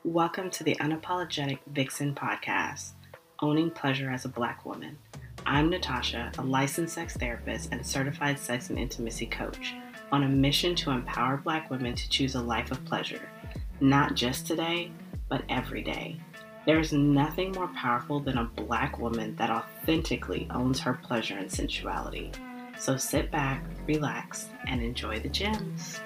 Welcome to the Unapologetic Vixen podcast, Owning Pleasure as a Black Woman. I'm Natasha, a licensed sex therapist and certified sex and intimacy coach, on a mission to empower Black women to choose a life of pleasure, not just today, but every day. There is nothing more powerful than a Black woman that authentically owns her pleasure and sensuality. So sit back, relax, and enjoy the gems.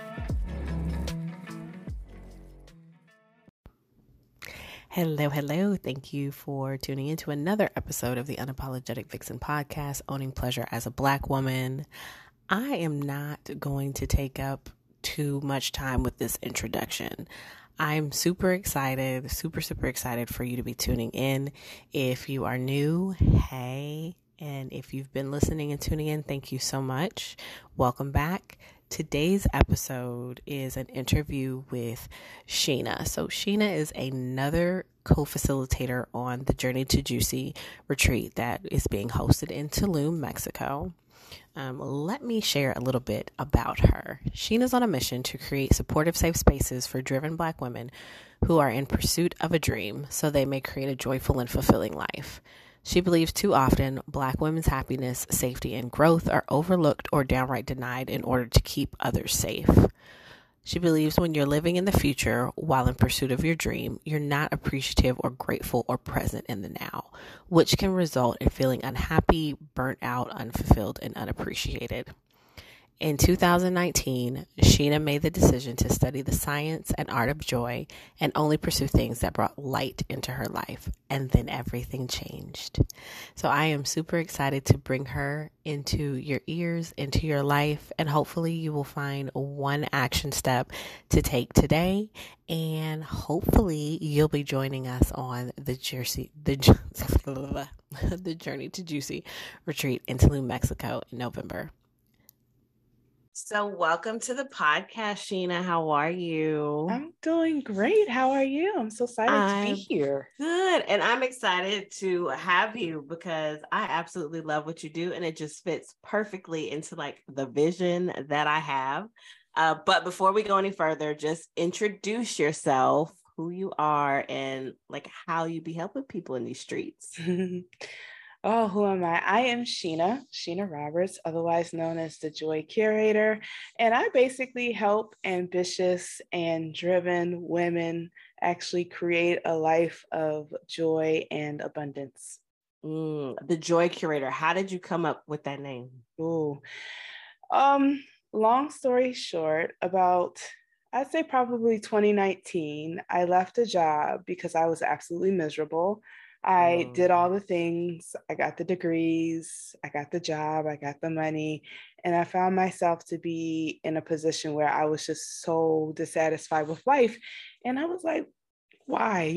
Hello. Thank you for tuning in to another episode of the Unapologetic Vixen podcast, Owning Pleasure as a Black Woman. I am not going to take up too much time with this introduction. I'm super excited for you to be tuning in. If you are new, hey, and if you've been listening and tuning in, thank you so much. Welcome back. Today's episode is an interview with Sheena. So Sheena is another co-facilitator on the Journey to Juicy retreat that is being hosted in Tulum, Mexico. Let me share a little bit about her. Sheena's on a mission to create supportive, safe spaces for driven Black women who are in pursuit of a dream so they may create a joyful and fulfilling life. She believes too often Black women's happiness, safety, and growth are overlooked or downright denied in order to keep others safe. She believes when you're living in the future while in pursuit of your dream, you're not appreciative or grateful or present in the now, which can result in feeling unhappy, burnt out, unfulfilled, and unappreciated. In 2019, Sheena made the decision to study the science and art of joy and only pursue things that brought light into her life. And then everything changed. So I am super excited to bring her into your ears, into your life, and hopefully you will find one action step to take today. And hopefully you'll be joining us on the Journey to Juicy retreat in Tulum, Mexico in November. So welcome to the podcast, Sheena. How are you? I'm doing great. How are you? I'm so excited to be here. Good. And I'm excited to have you because I absolutely love what you do. And it just fits perfectly into like the vision that I have. But before we go any further, just introduce yourself, who you are, and like how you be helping people in these streets. Oh, who am I? I am Sheena Roberts, otherwise known as the Joy Curator. And I basically help ambitious and driven women actually create a life of joy and abundance. The Joy Curator. How did you come up with that name? Long story short, I'd say probably 2019, I left a job because I was absolutely miserable. I did all the things. I got the degrees, I got the job, I got the money, and I found myself to be in a position where I was just so dissatisfied with life. And I was like, why,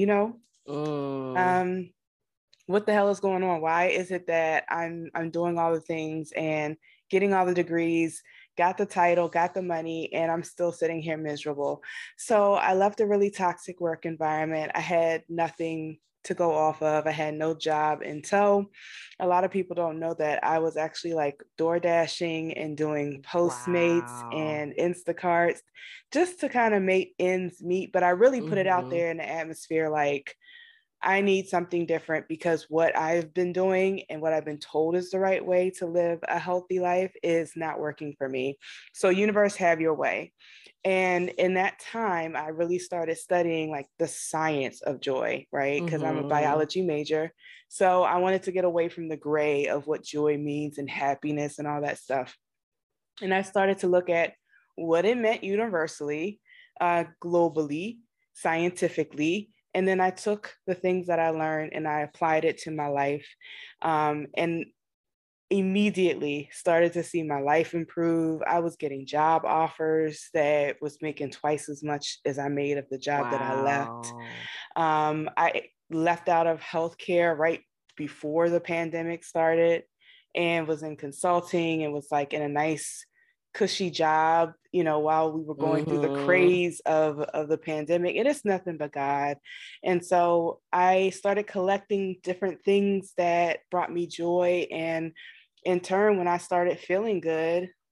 what the hell is going on? Why is it that I'm doing all the things and getting all the degrees, got the title, got the money, and I'm still sitting here miserable? So I left a really toxic work environment. I had nothing to go off of. I had no job until a lot of people don't know that I was actually like door dashing and doing Postmates and Instacarts just to kind of make ends meet. But I really put it out there in the atmosphere like, I need something different because what I've been doing and what I've been told is the right way to live a healthy life is not working for me. So universe, have your way. And in that time, I really started studying like the science of joy, right? Because I'm a biology major. So I wanted to get away from the gray of what joy means and happiness and all that stuff. And I started to look at what it meant universally, globally, scientifically. And then I took the things that I learned and I applied it to my life. And immediately started to see my life improve. I was getting job offers that was making twice as much as I made of the job that I left. I left out of healthcare right before the pandemic started and was in consulting and was like in a nice cushy job, while we were going through the craze of the pandemic. And it's nothing but God. And so I started collecting different things that brought me joy. And in turn, when I started feeling good,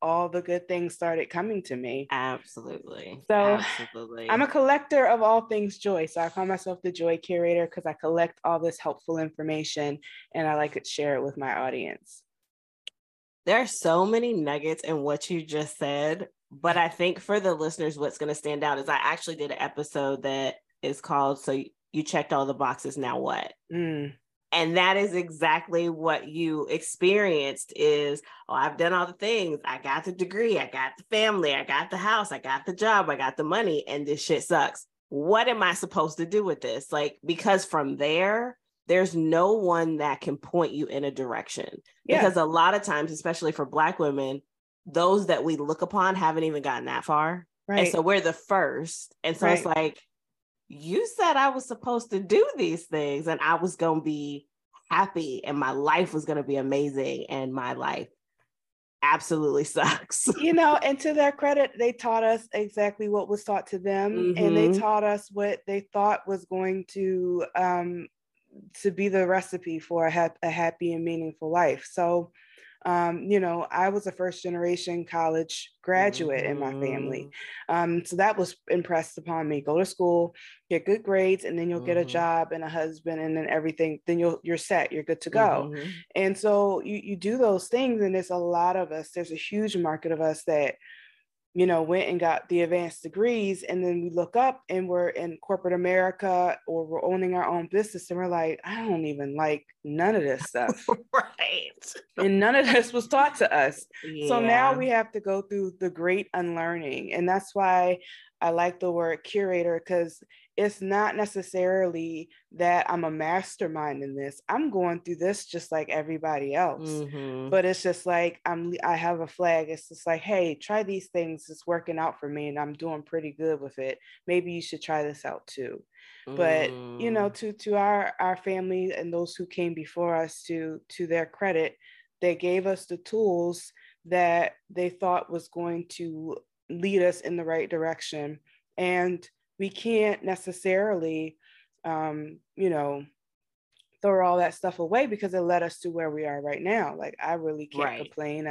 all the good things started coming to me. Absolutely. So Absolutely. I'm a collector of all things joy. So I call myself the joy curator because I collect all this helpful information and I like to share it with my audience. There are so many nuggets in what you just said, but I think for the listeners, what's going to stand out is I actually did an episode that is called So You Checked All the Boxes, Now What? And that is exactly what you experienced is, oh, I've done all the things. I got the degree. I got the family. I got the house. I got the job. I got the money. And this shit sucks. What am I supposed to do with this? Like, because from there's no one that can point you in a direction. Yeah. Because a lot of times, especially for Black women, those that we look upon haven't even gotten that far. Right. And so we're the first. And so it's like, you said I was supposed to do these things and I was going to be happy and my life was going to be amazing, and my life absolutely sucks. And to their credit, they taught us exactly what was taught to them, and they taught us what they thought was going to be the recipe for a happy and meaningful life. So I was a first generation college graduate in my family. So that was impressed upon me. Go to school, get good grades, and then you'll get a job and a husband, and then everything, then you're set, you're good to go. And so you do those things, and there's a lot of us, there's a huge market of us that went and got the advanced degrees, and then we look up and we're in corporate America or we're owning our own business and we're like, I don't even like none of this stuff. Right. And none of this was taught to us. Yeah. So now we have to go through the great unlearning. And that's why I like the word curator, because it's not necessarily that I'm a mastermind in this. I'm going through this just like everybody else. But it's just like I have a flag. It's just like, hey, try these things. It's working out for me and I'm doing pretty good with it. Maybe you should try this out too. But to our family and those who came before us, to their credit, they gave us the tools that they thought was going to lead us in the right direction. And we can't necessarily, throw all that stuff away because it led us to where we are right now. Like, I really can't complain.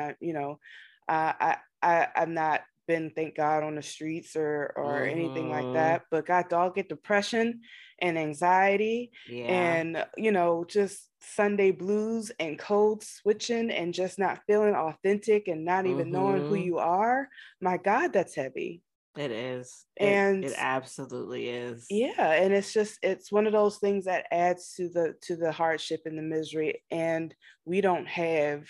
I've not been, thank God, on the streets or anything like that, but God dog get depression and anxiety and, just Sunday blues and code switching and just not feeling authentic and not even knowing who you are. My God, that's heavy. It is. It absolutely is. Yeah. And it's one of those things that adds to the hardship and the misery. And we don't have,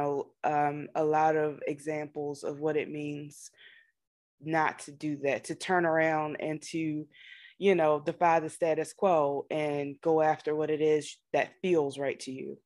a lot of examples of what it means not to do that, to turn around and to, defy the status quo and go after what it is that feels right to you.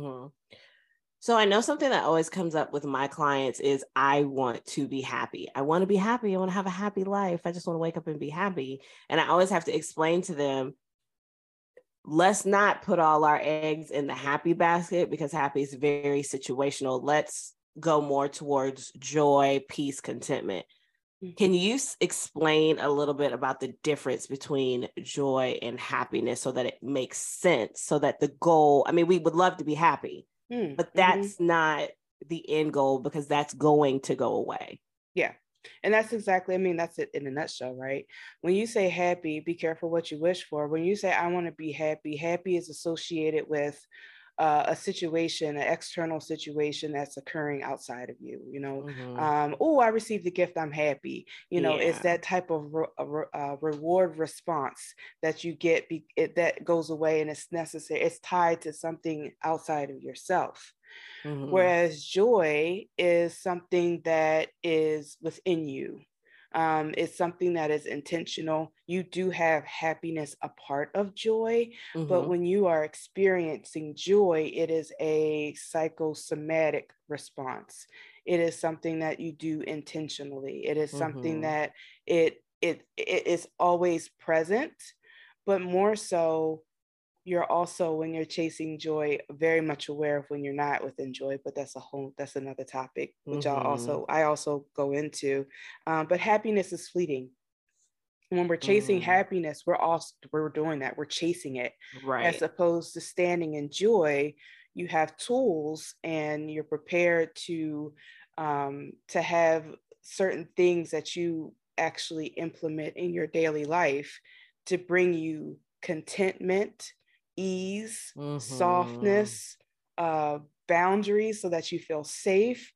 So I know something that always comes up with my clients is I want to be happy. I want to be happy. I want to have a happy life. I just want to wake up and be happy. And I always have to explain to them, let's not put all our eggs in the happy basket because happy is very situational. Let's go more towards joy, peace, contentment. Can you explain a little bit about the difference between joy and happiness so that it makes sense, so that the goal, I mean, we would love to be happy, but that's not the end goal because that's going to go away. Yeah. And that's exactly, that's it in a nutshell, right? When you say happy, be careful what you wish for. When you say, I want to be happy, happy is associated with a situation, an external situation that's occurring outside of you, oh, I received a gift, I'm happy. It's that type of reward response that you get, that goes away and it's necessary. It's tied to something outside of yourself. Whereas joy is something that is within you. It's something that is intentional. You do have happiness a part of joy, but when you are experiencing joy, it is a psychosomatic response. It is something that you do intentionally. It is something that it is always present, but more so, you're also, when you're chasing joy, very much aware of when you're not within joy, but that's another topic, which I also go into. But happiness is fleeting. When we're chasing happiness, we're doing that. We're chasing it, right? As opposed to standing in joy, you have tools and you're prepared to to have certain things that you actually implement in your daily life to bring you contentment, ease, softness, boundaries, so that you feel safe,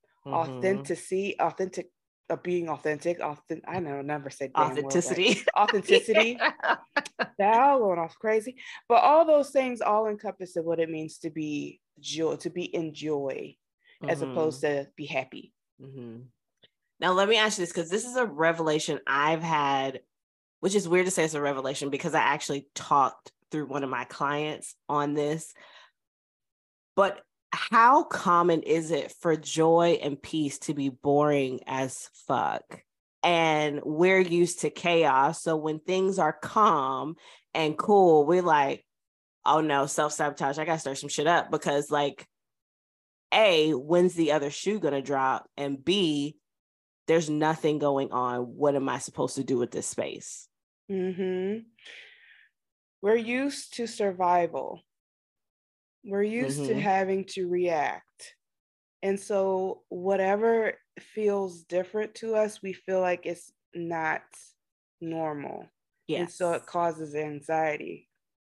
being authentic, I know, never said authenticity. Word, right? Authenticity. That going off crazy. But all those things all encompass of what it means to be joy, to be in joy, as opposed to be happy. Now, let me ask you this, because this is a revelation I've had, which is weird to say it's a revelation because I actually talked through one of my clients on this. But how common is it for joy and peace to be boring as fuck? And we're used to chaos. So when things are calm and cool, we're like, oh no, self-sabotage. I got to stir some shit up because, like, A, when's the other shoe going to drop? And B, there's nothing going on. What am I supposed to do with this space? We're used to survival. We're used to having to react. And so whatever feels different to us, we feel like it's not normal. Yes. And so it causes anxiety.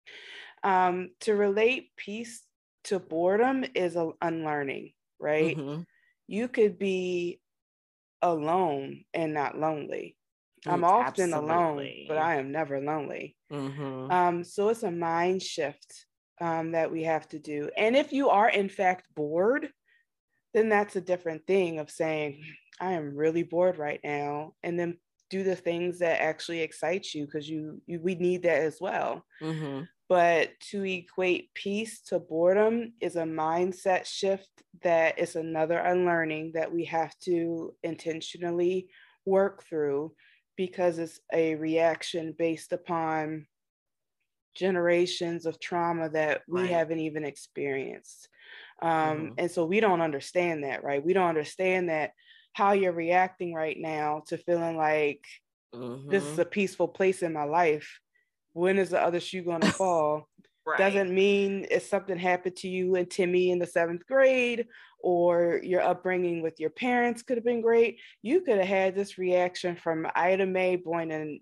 To relate peace to boredom is unlearning, right? You could be alone and not lonely. I'm often alone, but I am never lonely. So it's a mind shift that we have to do. And if you are in fact bored, then that's a different thing of saying, I am really bored right now. And then do the things that actually excite you, because we need that as well. But to equate peace to boredom is a mindset shift that is another unlearning that we have to intentionally work through, because it's a reaction based upon generations of trauma that we haven't even experienced. And so we don't understand that, right? We don't understand that how you're reacting right now to feeling like this is a peaceful place in my life. When is the other shoe going to fall? Doesn't mean if something happened to you and Timmy in the 7th grade, or your upbringing with your parents could have been great. You could have had this reaction from Ida Mae, born in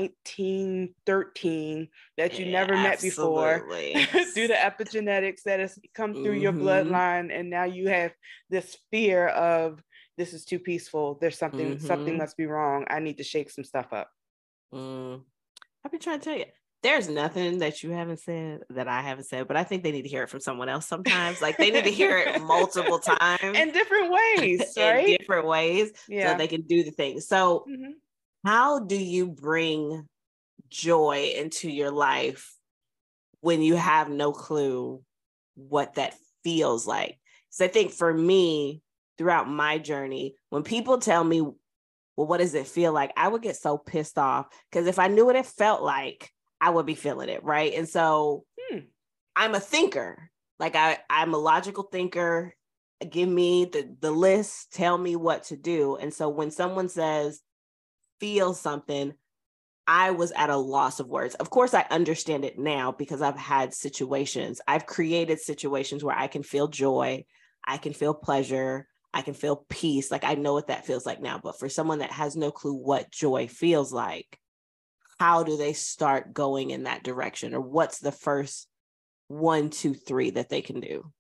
1913, that you never met before, due to epigenetics that has come through your bloodline. And now you have this fear of, this is too peaceful. There's something must be wrong. I need to shake some stuff up. I've been trying to tell you, there's nothing that you haven't said that I haven't said, but I think they need to hear it from someone else sometimes. Like, they need to hear it multiple times. In different ways, right? In different ways, so they can do the thing. So how do you bring joy into your life when you have no clue what that feels like? So I think for me, throughout my journey, when people tell me, well, what does it feel like? I would get so pissed off, because if I knew what it felt like, I would be feeling it, right? And so I'm a thinker. Like, I'm a logical thinker. Give me the list, tell me what to do. And so when someone says, feel something, I was at a loss of words. Of course, I understand it now because I've had situations. I've created situations where I can feel joy, I can feel pleasure, I can feel peace. Like, I know what that feels like now. But for someone that has no clue what joy feels like, how do they start going in that direction? Or what's the first 1, 2, 3 that they can do?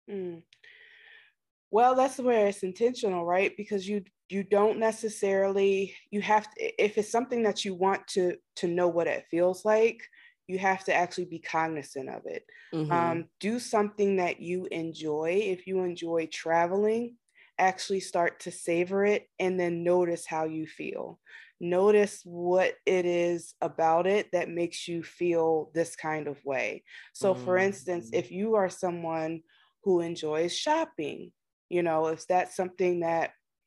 Well, that's where it's intentional, right? Because you don't necessarily, you have to, if it's something that you want to know what it feels like, you have to actually be cognizant of it. Do something that you enjoy. If you enjoy traveling, actually start to savor it, and then notice how you feel. Notice what it is about it that makes you feel this kind of way. So for instance, if you are someone who enjoys shopping, if that's something that,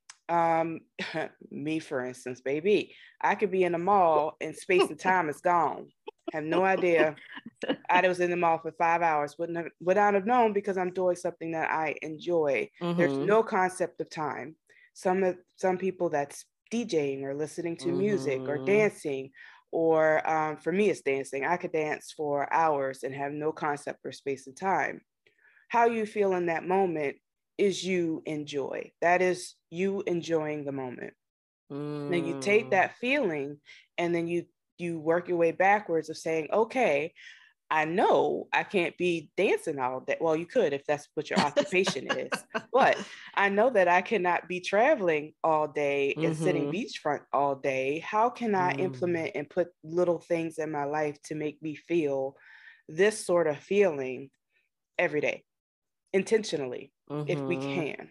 me, for instance, baby, I could be in the mall and space of time is gone. Have no idea. I was in the mall for 5 hours, would not have known, because I'm doing something that I enjoy. There's no concept of time. Some people, that's DJing or listening to music or dancing, or for me, it's dancing. I could dance for hours and have no concept for space and time. How you feel in that moment is you enjoy. That is you enjoying the moment. Then you take that feeling and then you work your way backwards of saying, okay, I know I can't be dancing all day. Well, you could if that's what your occupation is, but I know that I cannot be traveling all day and sitting beachfront all day. How can I implement and put little things in my life to make me feel this sort of feeling every day, intentionally, if we can?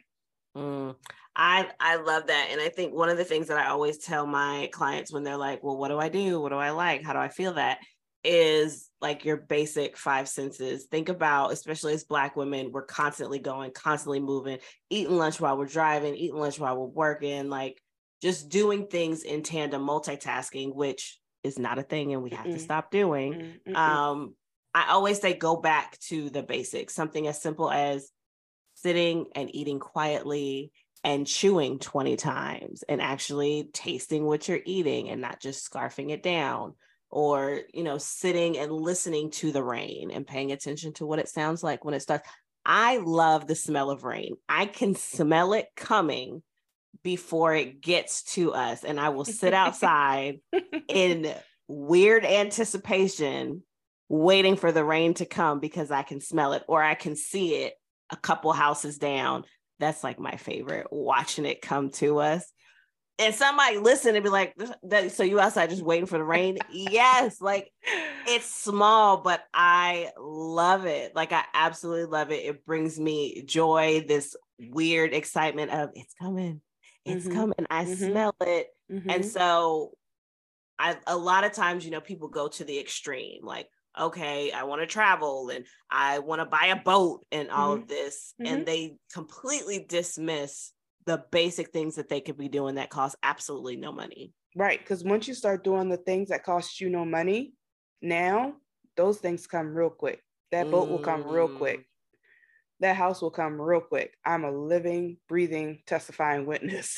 I love that. And I think one of the things that I always tell my clients when they're like, well, what do I do? What do I like? How do I feel that? Is like your basic five senses. Think about, especially as Black women, we're constantly going, constantly moving, eating lunch while we're driving, eating lunch while we're working, like just doing things in tandem, multitasking, which is not a thing and we have to stop doing. I always say go back to the basics, something as simple as sitting and eating quietly and chewing 20 times and actually tasting what you're eating and not just scarfing it down. Or, sitting and listening to the rain and paying attention to what it sounds like when it starts. I love the smell of rain. I can smell it coming before it gets to us. And I will sit outside in weird anticipation, waiting for the rain to come because I can smell it or I can see it a couple houses down. That's like my favorite, watching it come to us. And somebody listen and be like, so you outside just waiting for the rain? Yes, like it's small, but I love it. Like I absolutely love it. It brings me joy, this weird excitement of it's coming. It's coming. I smell it. And so a lot of times, people go to the extreme, like, okay, I want to travel and I want to buy a boat and all of this. And they completely dismiss the basic things that they could be doing that cost absolutely no money. Right. Because once you start doing the things that cost you no money, now those things come real quick. That boat will come real quick. That house will come real quick. I'm a living, breathing, testifying witness.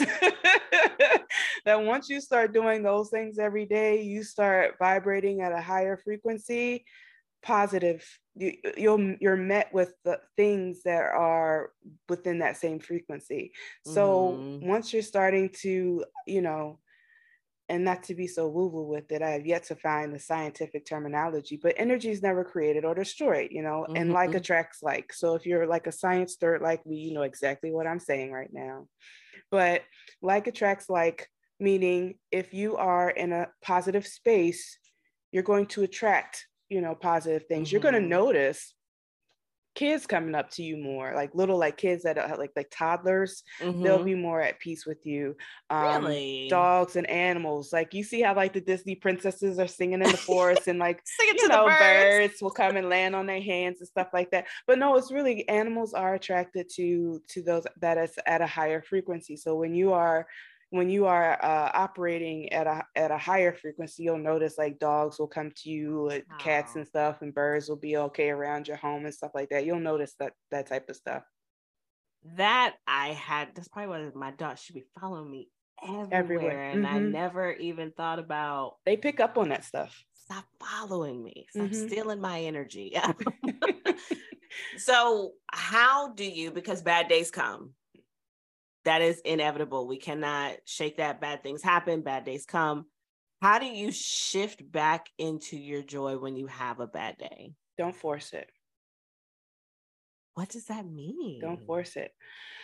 That once you start doing those things every day, you start vibrating at a higher frequency, positive, you're met with the things that are within that same frequency. So once you're starting to, and not to be so woo-woo with it, I have yet to find the scientific terminology, but energy is never created or destroyed, and like attracts like. So if you're like a science nerd like me, you know exactly what I'm saying right now. But like attracts like, meaning if you are in a positive space, you're going to attract, positive things. You're going to notice kids coming up to you more, like little like kids that are like toddlers. They'll be more at peace with you. Really? Dogs and animals, like you see how like the Disney princesses are singing in the forest and like singing to the birds will come and land on their hands and stuff like that. But no, it's really animals are attracted to those that is at a higher frequency. So when you are operating at a higher frequency, you'll notice like dogs will come to you, cats and stuff, and birds will be okay around your home and stuff like that. You'll notice that type of stuff. That's probably why my dog should be following me everywhere. And I never even thought about. They pick up on that stuff. Stop following me. Stop stealing my energy. So how do you, because bad days come, that is inevitable. We cannot shake that. Bad things happen. Bad days come. How do you shift back into your joy when you have a bad day? Don't force it. What does that mean? Don't force it.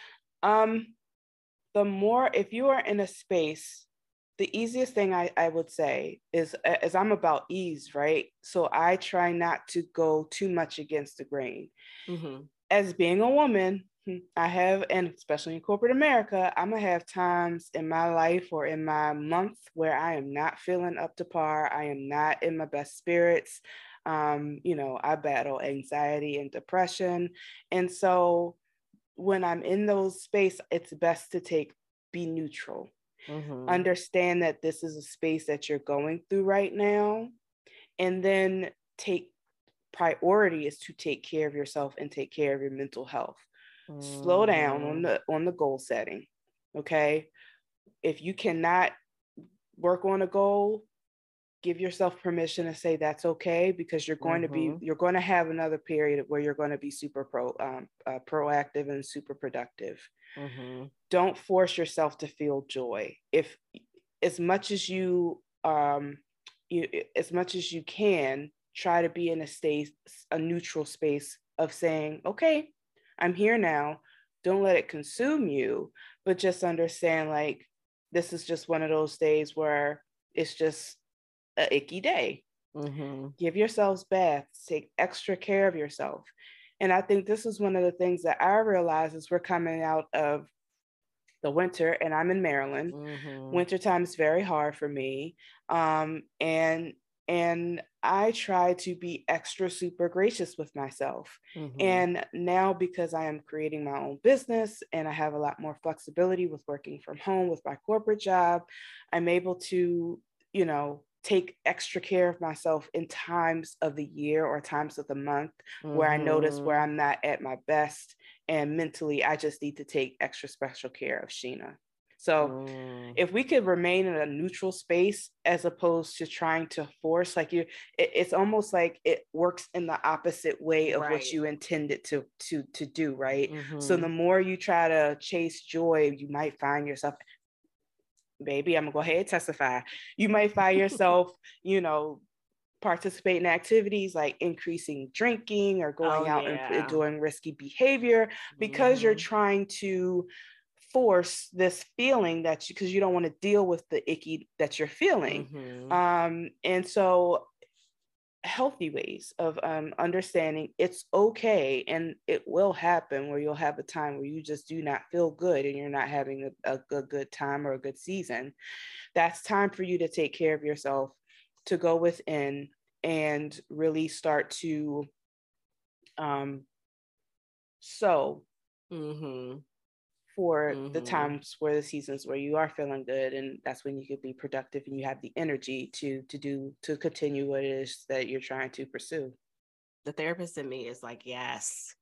The more, if you are in a space, the easiest thing I would say is I'm about ease, right? So I try not to go too much against the grain. As being a woman, I have, and especially in corporate America, I'm gonna have times in my life or in my month where I am not feeling up to par. I am not in my best spirits. I battle anxiety and depression. And so when I'm in those space, it's best to be neutral. Understand that this is a space that you're going through right now. And then priority is to take care of yourself and take care of your mental health. Slow down on the goal setting. Okay. If you cannot work on a goal, give yourself permission to say that's okay, because you're going to have another period where you're going to be super proactive and super productive. Don't force yourself to feel joy. If as much as you as much as you can, try to be in a neutral space of saying, okay, I'm here now. Don't let it consume you, but just understand, like, this is just one of those days where it's just an icky day. Give yourselves baths, take extra care of yourself. And I think this is one of the things that I realize as we're coming out of the winter, and I'm in Maryland. Wintertime is very hard for me. And I try to be extra super gracious with myself. And now, because I am creating my own business and I have a lot more flexibility with working from home with my corporate job, I'm able to, take extra care of myself in times of the year or times of the month where I notice where I'm not at my best. And mentally, I just need to take extra special care of Sheena. So if we could remain in a neutral space as opposed to trying to force, like it's almost like it works in the opposite way of what you intended to do, right? So the more you try to chase joy, you might find yourself, baby, I'm gonna go ahead and testify. You might find yourself, participate in activities like increasing drinking or going out and doing risky behavior because you're trying to force this feeling because you don't want to deal with the icky that you're feeling. And so healthy ways of understanding it's okay, and it will happen where you'll have a time where you just do not feel good and you're not having a good time or a good season. That's time for you to take care of yourself, to go within and really start to sow for the times where the seasons where you are feeling good, and that's when you could be productive and you have the energy to continue what it is that you're trying to pursue. The therapist in me is like, yes.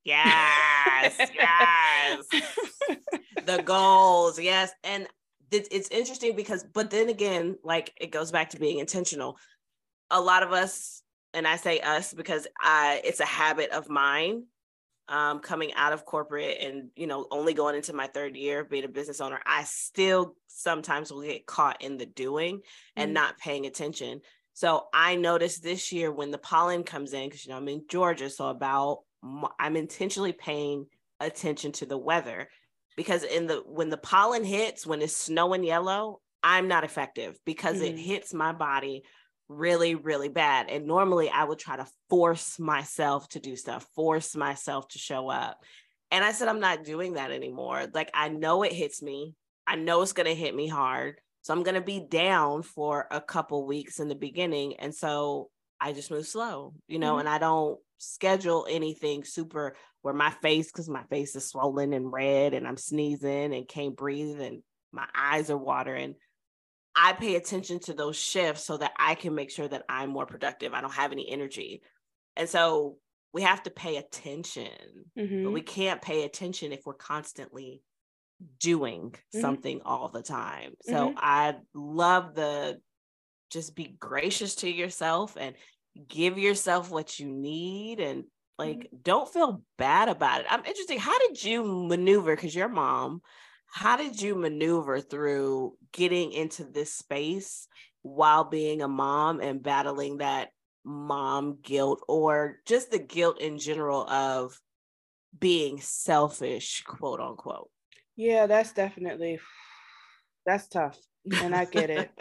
The goals, yes. And it's interesting because, but then again, like, it goes back to being intentional. A lot of us, and I say us because it's a habit of mine, coming out of corporate and, only going into my third year of being a business owner, I still sometimes will get caught in the doing and not paying attention. So I noticed this year when the pollen comes in, because, I'm in Georgia, so I'm intentionally paying attention to the weather, because when the pollen hits, when it's snow and yellow, I'm not effective because it hits my body really, really bad. And normally I would try to force myself to do stuff, force myself to show up. And I said, I'm not doing that anymore. Like, I know it hits me. I know it's going to hit me hard. So I'm going to be down for a couple weeks in the beginning. And so I just move slow, and I don't schedule anything super where because my face is swollen and red and I'm sneezing and can't breathe and my eyes are watering. I pay attention to those shifts so that I can make sure that I'm more productive. I don't have any energy. And so we have to pay attention, but we can't pay attention if we're constantly doing something all the time. So I love just be gracious to yourself and give yourself what you need, and don't feel bad about it. I'm interested. How did you maneuver? Because you're a mom. How did you maneuver through getting into this space while being a mom and battling that mom guilt, or just the guilt in general of being selfish, quote unquote? Yeah, that's tough. And I get it.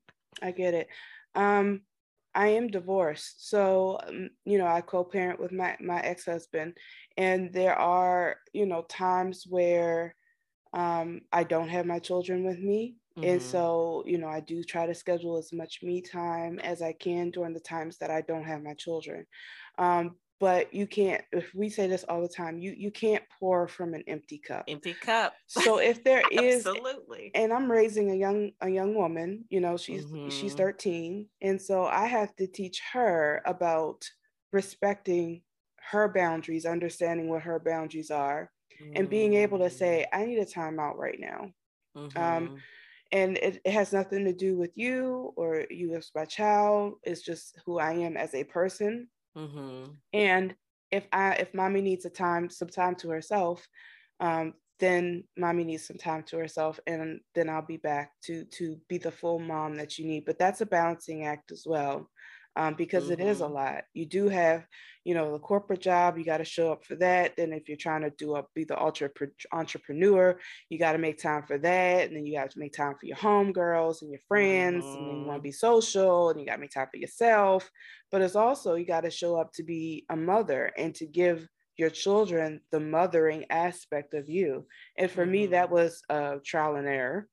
I am divorced. So, I co-parent with my ex-husband, and there are, times where I don't have my children with me. And so, I do try to schedule as much me time as I can during the times that I don't have my children. But you can't, if we say this all the time, you can't pour from an empty cup. So if there is, absolutely. And I'm raising a young woman, she's 13. And so I have to teach her about respecting her boundaries, understanding what her boundaries are, and being able to say, I need a timeout right now. And it has nothing to do with you or you as my child. It's just who I am as a person. Mm-hmm. And if mommy needs some time to herself, then mommy needs some time to herself, and then I'll be back to be the full mom that you need. But that's a balancing act as well, because it is a lot. You do have, the corporate job. You got to show up for that. Then if you're trying to be the entrepreneur, you got to make time for that, and then you got to make time for your homegirls and your friends, and then you want to be social, and you got to make time for yourself. But it's also you got to show up to be a mother and to give your children the mothering aspect of you. And for me, that was trial and error.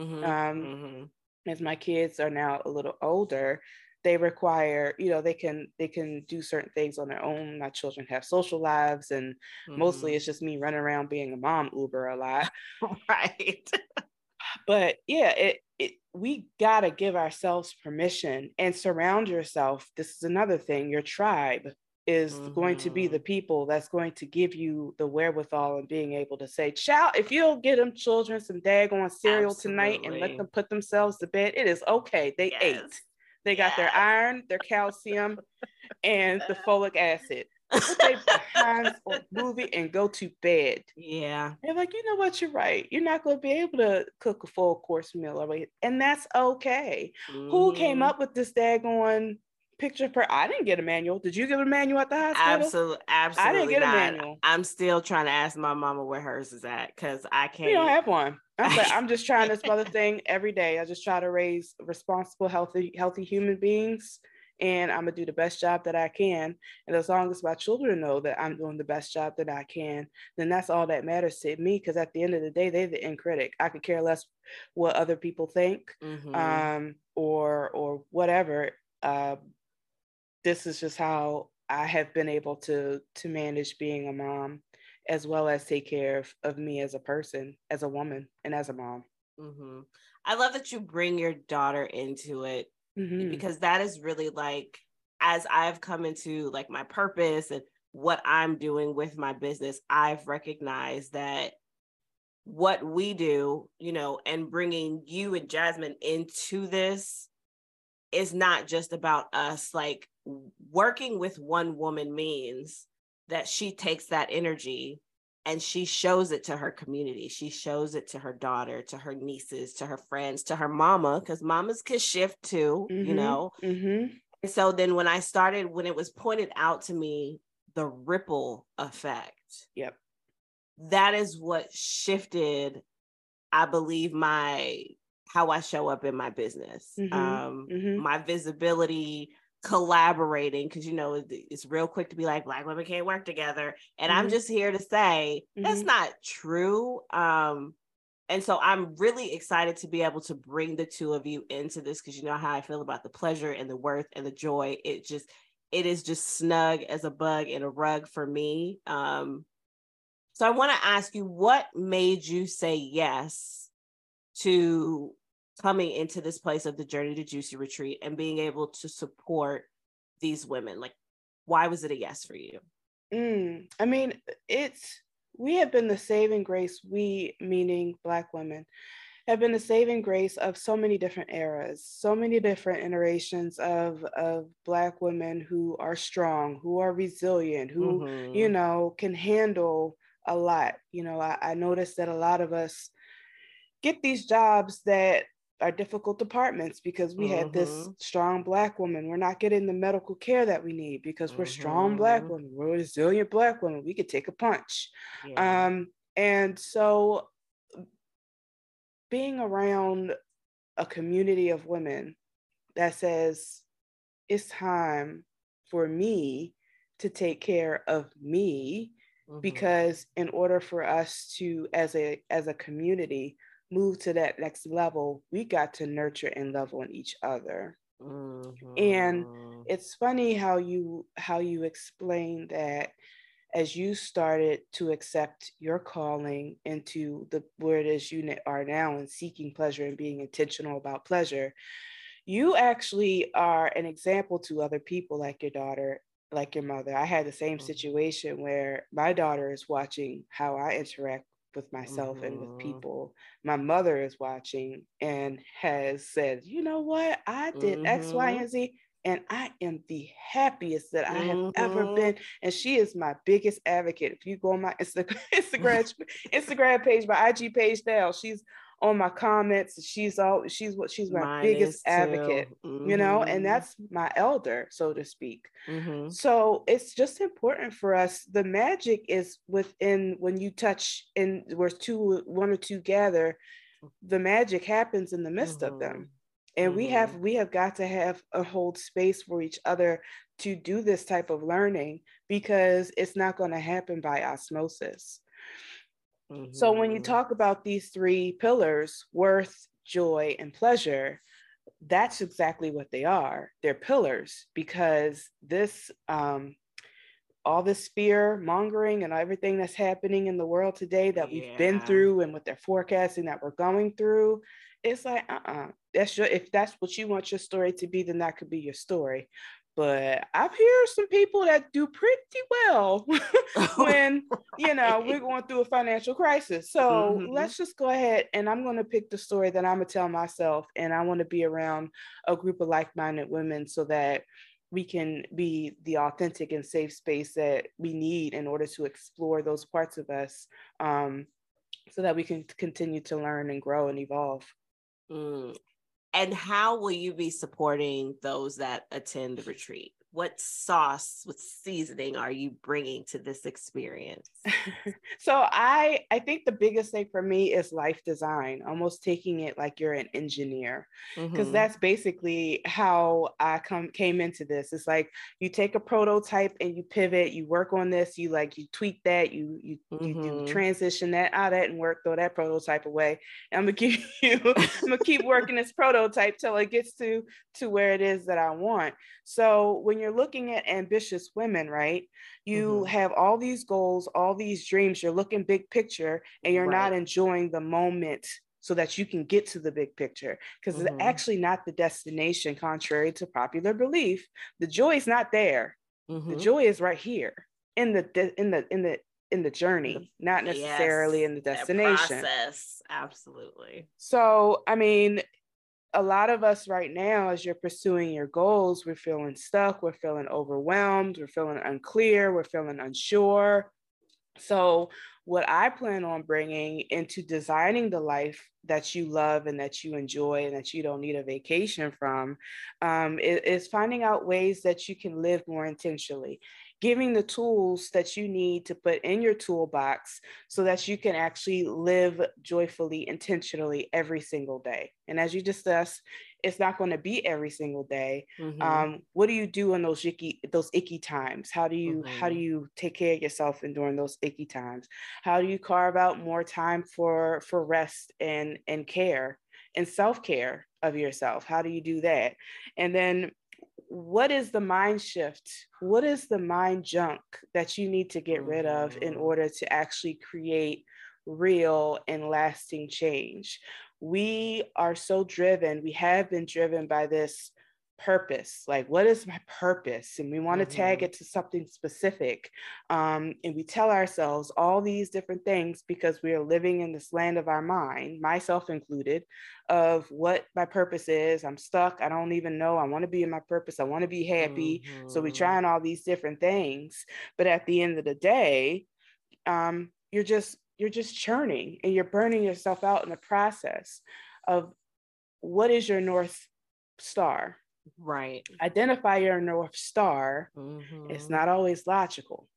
As my kids are now a little older, they require, they can do certain things on their own. My children have social lives, and mostly it's just me running around being a mom Uber a lot. Right. But yeah, we gotta give ourselves permission and surround yourself. This is another thing. Your tribe is going to be the people that's going to give you the wherewithal and being able to say, child, if you'll get them children some daggone cereal tonight and let them put themselves to bed, it is okay. They ate. They got their iron, their calcium, and the folic acid. Put their behinds on movie and go to bed. Yeah. They're like, you know what? You're right. You're not going to be able to cook a full course meal. And that's okay. Who came up with this daggone picture per? I didn't get a manual. Did you get a manual at the hospital? Absolutely. I didn't get a manual. I'm still trying to ask my mama where hers is at because I can't. We don't have one. I'm just trying this mother thing every day. I just try to raise responsible, healthy human beings. And I'm going to do the best job that I can. And as long as my children know that I'm doing the best job that I can, then that's all that matters to me. Because at the end of the day, they're the end critic. I could care less what other people think, or whatever. This is just how I have been able to manage being a mom, as well as take care of me as a person, as a woman, and as a mom. I love that you bring your daughter into it. Because that is really like, as I've come into like my purpose and what I'm doing with my business, I've recognized that what we do, and bringing you and Jasmine into this is not just about us. Like, working with one woman means that she takes that energy and she shows it to her community. She shows it to her daughter, to her nieces, to her friends, to her mama, because mamas can shift too, And so then when it was pointed out to me, the ripple effect. Yep. That is what shifted, I believe, how I show up in my business. My visibility, collaborating, because it's real quick to be like, Black women can't work together, and I'm just here to say that's not true. And so I'm really excited to be able to bring the two of you into this, because you know how I feel about the pleasure and the worth and the joy. It is just snug as a bug in a rug for me. So I want to ask you, what made you say yes to coming into this place of the Journey to Juicy Retreat and being able to support these women? Like, why was it a yes for you? I mean, we have been the saving grace, we meaning Black women, have been the saving grace of so many different eras, so many different iterations of Black women who are strong, who are resilient, who, can handle a lot. I noticed that a lot of us get these jobs that are difficult departments because we had this strong Black woman. We're not getting the medical care that we need because we're strong Black women. We're resilient Black women. We could take a punch. Yeah. And so being around a community of women that says it's time for me to take care of me, because in order for us to, as a community, move to that next level, we got to nurture and love on each other. And it's funny how you explain that as you started to accept your calling into where it is you are now and seeking pleasure and being intentional about pleasure, you actually are an example to other people, like your daughter, like your mother. I had the same situation where my daughter is watching how I interact with myself and with people. My mother is watching and has said, you know what, I did X, Y, and Z, and I am the happiest that I have ever been. And she is my biggest advocate. If you go on my Instagram page, my IG page now, she's on my comments. She's my Mine biggest advocate, you know, and that's my elder, so to speak. So it's just important for us. The magic is within, when you touch and where one or two gather, the magic happens in the midst of them. And we have got to have a hold space for each other to do this type of learning, because it's not going to happen by osmosis. So when you talk about these three pillars, worth, joy, and pleasure, that's exactly what they are. They're pillars, because this, all this fear mongering and everything that's happening in the world today that we've been through, and what they're forecasting that we're going through, it's like, if that's what you want your story to be, then that could be your story. But I've heard some people that do pretty well when, you know, we're going through a financial crisis. So let's just go ahead, and I'm going to pick the story that I'm going to tell myself. And I want to be around a group of like-minded women so that we can be the authentic and safe space that we need in order to explore those parts of us, so that we can continue to learn and grow and evolve. And how will you be supporting those that attend the retreat? What sauce, what seasoning are you bringing to this experience? So I think the biggest thing for me is life design, almost taking it like you're an engineer, because that's basically how I came into this. It's like you take a prototype and you pivot, you work on this, you tweak that, you do transition that out of it and throw that prototype away. And I'm gonna keep working this prototype till it gets to where it is that I want. So when you're looking at ambitious women, right, you have all these goals, all these dreams, you're looking big picture, and you're not enjoying the moment so that you can get to the big picture, because it's actually not the destination, contrary to popular belief. The joy is not there. The joy is right here in the journey, not necessarily in the destination. Process. Absolutely. So, I mean, a lot of us right now, as you're pursuing your goals, we're feeling stuck, we're feeling overwhelmed, we're feeling unclear, we're feeling unsure. So what I plan on bringing into designing the life that you love and that you enjoy and that you don't need a vacation from, is finding out ways that you can live more intentionally, giving the tools that you need to put in your toolbox so that you can actually live joyfully, intentionally every single day. And as you discussed, it's not going to be every single day. What do you do in those icky times? How do you take care of yourself during those icky times? How do you carve out more time for rest and care and self-care of yourself? How do you do that? And then what is the mind shift? What is the mind junk that you need to get rid of in order to actually create real and lasting change? We are so driven, we have been driven by this purpose. Like, what is my purpose? And we want to tag it to something specific. And we tell ourselves all these different things because we are living in this land of our mind, myself included, of what my purpose is. I'm stuck. I don't even know. I want to be in my purpose. I want to be happy. So we're trying all these different things. But at the end of the day, you're just churning and you're burning yourself out in the process of what is your North Star. Right. Identify your North Star. It's not always logical.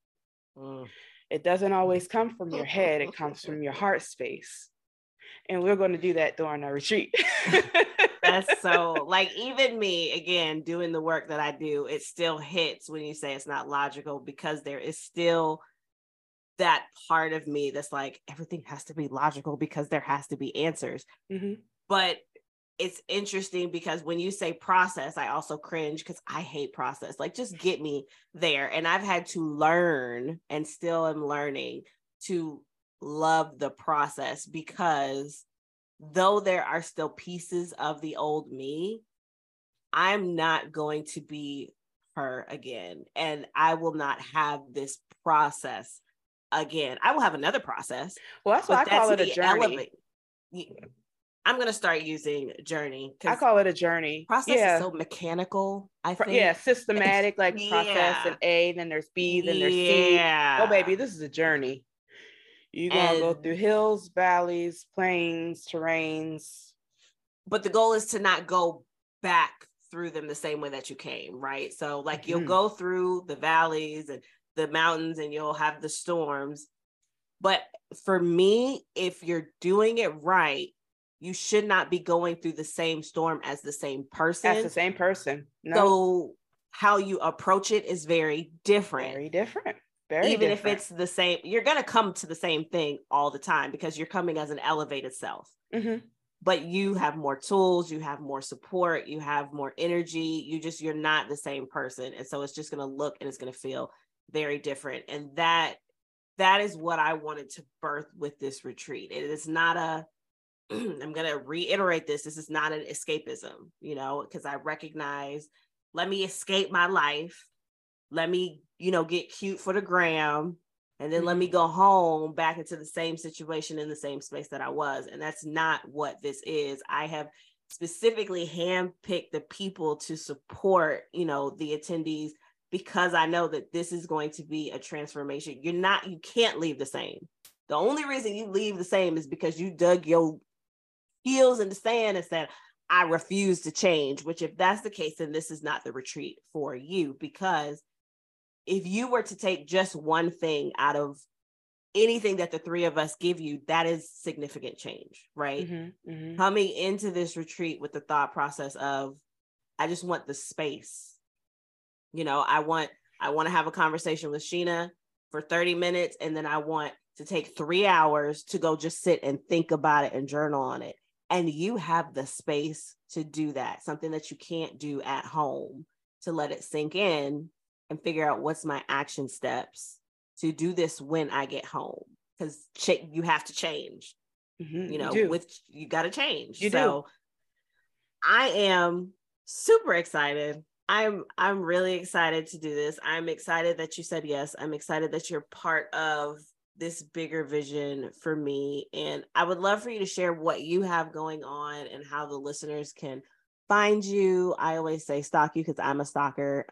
It doesn't always come from your head. It comes from your heart space. And we're going to do that during our retreat. That's so, like, even me, again, doing the work that I do, it still hits when you say it's not logical, because there is still that part of me that's like, everything has to be logical because there has to be answers. But it's interesting because when you say process, I also cringe because I hate process. Like, just get me there. And I've had to learn, and still am learning, to love the process, because though there are still pieces of the old me, I'm not going to be her again. And I will not have this process again, I will have another process. Well, that's why I call it a journey. I'm going to start using journey. I call it a journey. Process is so mechanical, I think. Yeah, systematic, like process and A, then there's B, then there's C. Oh, baby, this is a journey. You're going to go through hills, valleys, plains, terrains. But the goal is to not go back through them the same way that you came, right? So like you'll go through the valleys and the mountains and you'll have the storms. But for me, if you're doing it right, you should not be going through the same storm as the same person. As the same person. No. So how you approach it is very different. Very different. Even if it's the same, you're going to come to the same thing all the time because you're coming as an elevated self. Mm-hmm. But you have more tools, you have more support, you have more energy. You're not the same person. And so it's just going to look and it's going to feel very different. And that is what I wanted to birth with this retreat. It is not I'm going to reiterate this. This is not an escapism, because I recognize, let me escape my life. Let me, get cute for the gram. And then let me go home back into the same situation in the same space that I was. And that's not what this is. I have specifically handpicked the people to support, the attendees, because I know that this is going to be a transformation. You can't leave the same. The only reason you leave the same is because you dug your heels in the sand and said, I refuse to change, which if that's the case, then this is not the retreat for you. Because if you were to take just one thing out of anything that the three of us give you, that is significant change, right? Mm-hmm, mm-hmm. Coming into this retreat with the thought process of, I just want the space. I want to have a conversation with Sheena for 30 minutes. And then I want to take 3 hours to go just sit and think about it and journal on it. And you have the space to do that, something that you can't do at home, to let it sink in and figure out what's my action steps to do this when I get home. Because you have to change, you got to change. So I am super excited. I'm really excited to do this. I'm excited that you said yes. I'm excited that you're part of this bigger vision for me. And I would love for you to share what you have going on and how the listeners can find you. I always say stalk you because I'm a stalker.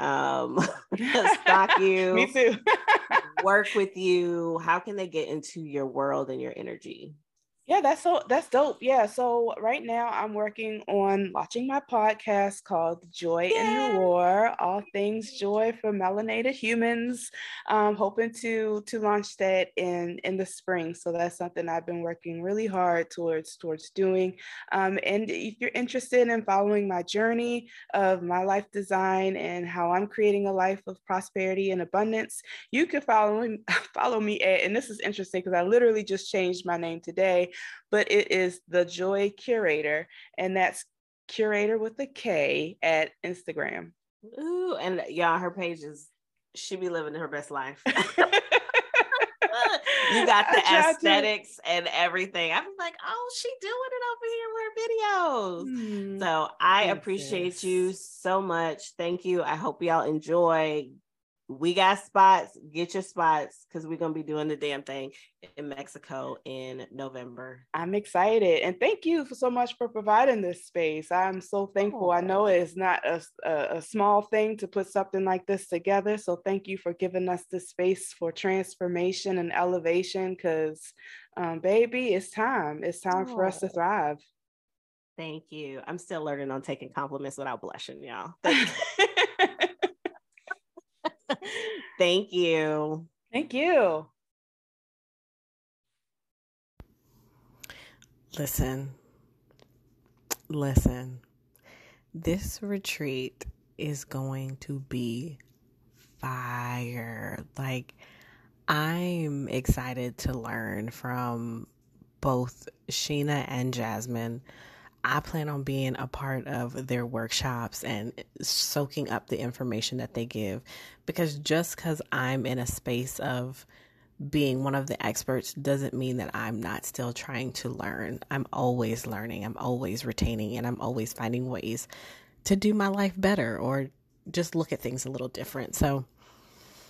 Stalk you. Me too. Work with you. How can they get into your world and your energy? Yeah, that's dope. Yeah. So right now I'm working on launching my podcast called Joy in the War, all things joy for melanated humans. Hoping to launch that in the spring. So that's something I've been working really hard towards doing. And if you're interested in following my journey of my life design and how I'm creating a life of prosperity and abundance, you can follow me at, and this is interesting because I literally just changed my name today, but it is The Joy Curator, and that's curator with a K at Instagram. Ooh, and y'all, her page is, she be living her best life. You got the aesthetics and everything. I'm like, oh, she doing it over here with her videos. So I appreciate you so much. Thank you. I hope y'all enjoy. We got spots. Get your spots because we're going to be doing the damn thing in Mexico in November. I'm excited. And thank you so much for providing this space. I'm so thankful. I know it's not a small thing to put something like this together. So thank you for giving us this space for transformation and elevation because, baby, it's time. It's time for us to thrive. Thank you. I'm still learning on taking compliments without blushing, y'all. Thank you. Thank you. Listen. This retreat is going to be fire. Like, I'm excited to learn from both Sheena and Jasmine. I plan on being a part of their workshops and soaking up the information that they give, because just because I'm in a space of being one of the experts doesn't mean that I'm not still trying to learn. I'm always learning, I'm always retaining, and I'm always finding ways to do my life better or just look at things a little different. So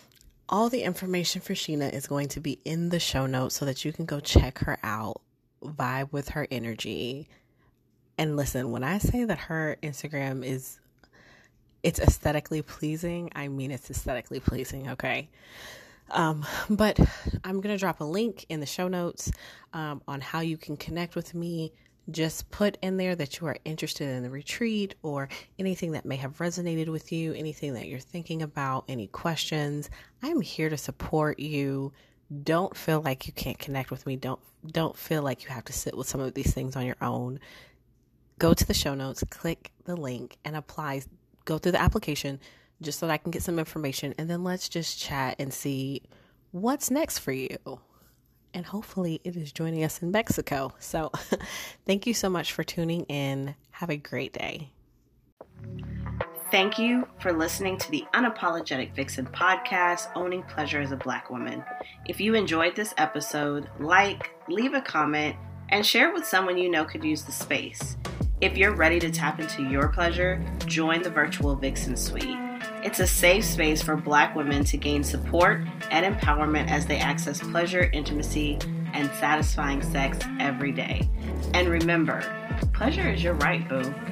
All the information for Sheena is going to be in the show notes so that you can go check her out, vibe with her energy. And listen, when I say that her Instagram it's aesthetically pleasing, I mean it's aesthetically pleasing, okay? But I'm going to drop a link in the show notes on how you can connect with me. Just put in there that you are interested in the retreat or anything that may have resonated with you, anything that you're thinking about, any questions. I'm here to support you. Don't feel like you can't connect with me. Don't feel like you have to sit with some of these things on your own. Go to the show notes, click the link and apply. Go through the application just so that I can get some information, and then let's just chat and see what's next for you. And hopefully it is joining us in Mexico. So thank you so much for tuning in. Have a great day. Thank you for listening to the Unapologetic Vixen podcast, Owning Pleasure as a Black Woman. If you enjoyed this episode, leave a comment, and share with someone you know could use the space. If you're ready to tap into your pleasure, join the virtual Vixen Suite. It's a safe space for Black women to gain support and empowerment as they access pleasure, intimacy, and satisfying sex every day. And remember, pleasure is your right, boo.